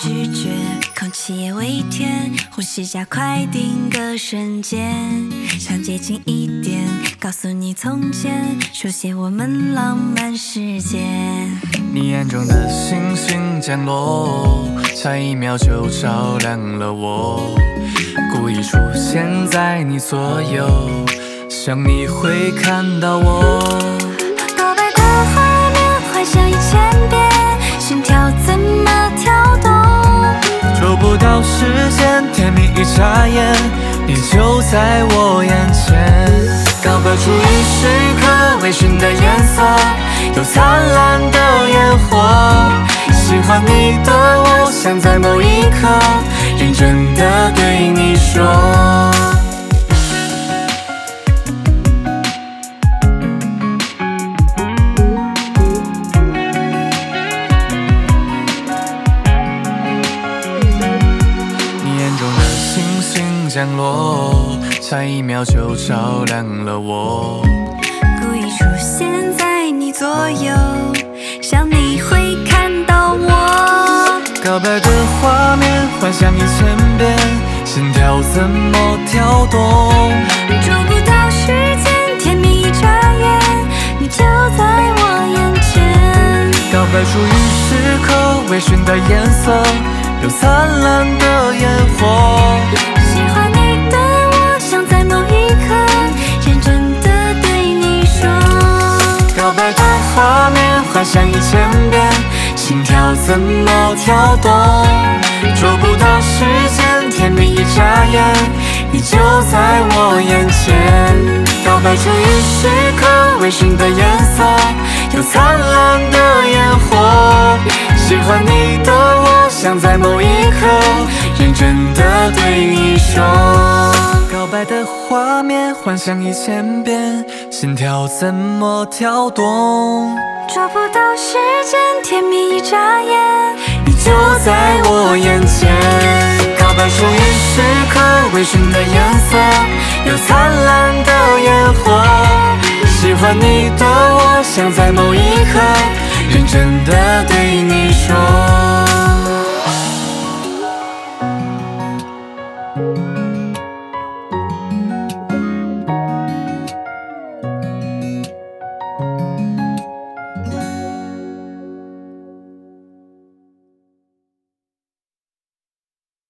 拒绝，空气也微甜，呼吸加快，定格瞬间，想接近一点，告诉你从前书写我们浪漫世界。 你眼中的星星降落，下一秒就照亮了我，故意出现在你左右，想你会看到我。 告白的画面幻想1000遍，心跳怎么跳动？ 捉不到时间，甜蜜一眨眼，你就在我眼前。告白初一时刻，微醺的颜色，有灿烂的烟火。喜欢你的我，想在某一刻，认真的对你说。降落，下一秒就照亮了我， 故意出现在你左右，想你会看到我。 告白的画面幻想1000遍，心跳怎么跳动？ 捉不到时间，甜蜜一眨眼，你就在我眼前。 告白初一时刻，微醺的颜色，有灿烂的烟火。 喜欢你的我，想在某一刻，认真的对你说。 告白的画面幻想1000遍，心跳怎么跳动？捉不到时间，甜蜜一眨眼，你就在我眼前。告白初一时刻，微醺的颜色，有灿烂的烟火。喜欢你的我，想在某一刻，认真的对你说。告白的画面幻想1000遍，心跳怎么跳动？ 捉不到时间，甜蜜一眨眼， 你就在我眼前。告白初一时刻，微醺的颜色，有灿烂的烟火。喜欢你的我，想在某一刻，认真的对你说。